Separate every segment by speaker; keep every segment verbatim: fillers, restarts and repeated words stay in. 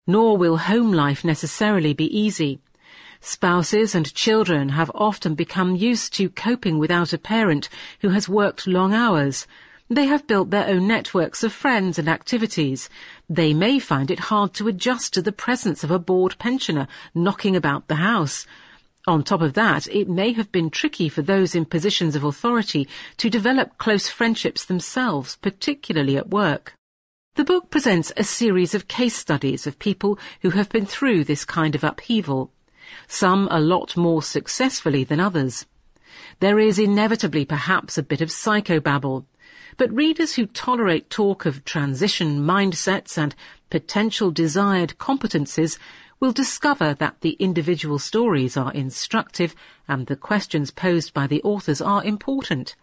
Speaker 1: Nor will home life necessarily be easy. Spouses and children have often become used to coping without a parent who has worked long hours. They have built their own networks of friends and activities. They may find it hard to adjust to the presence of a bored pensioner knocking about the house. On top of that, it may have been tricky for those in positions of authority to develop close friendships themselves, particularly at work. The book presents a series of case studies of people who have been through this kind of upheaval. Some a lot more successfully than others. There is inevitably perhaps a bit of psychobabble, but readers who tolerate talk of transition mindsets and potential desired competencies will discover that the individual stories are instructive and the questions posed by the authors are important.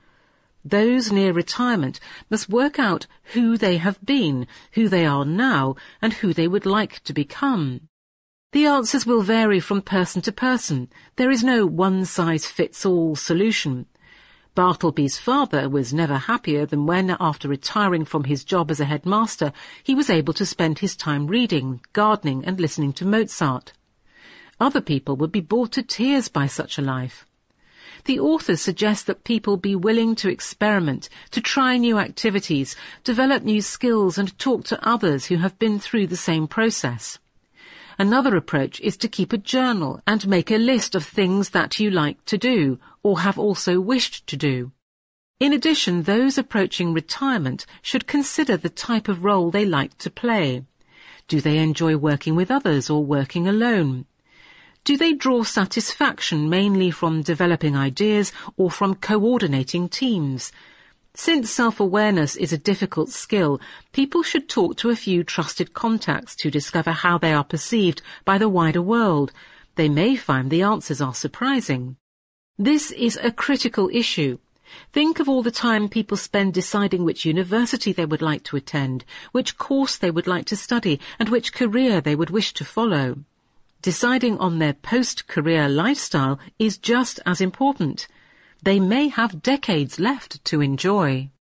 Speaker 1: Those near retirement must work out who they have been, who they are now, and who they would like to become. The answers will vary from person to person. There is no one-size-fits-all solution. Bartleby's father was never happier than when, after retiring from his job as a headmaster, he was able to spend his time reading, gardening and listening to Mozart. Other people would be bored to tears by such a life. The authors suggest that people be willing to experiment, to try new activities, develop new skills and talk to others who have been through the same process. Another approach is to keep a journal and make a list of things that you like to do, or have also wished to do. In addition, those approaching retirement should consider the type of role they like to play. Do they enjoy working with others or working alone? Do they draw satisfaction mainly from developing ideas or from coordinating teams? Since self-awareness is a difficult skill, people should talk to a few trusted contacts to discover how they are perceived by the wider world. They may find the answers are surprising. This is a critical issue. Think of all the time people spend deciding which university they would like to attend, which course they would like to study, and which career they would wish to follow. Deciding on their post-career lifestyle is just as important. They may have decades left to enjoy.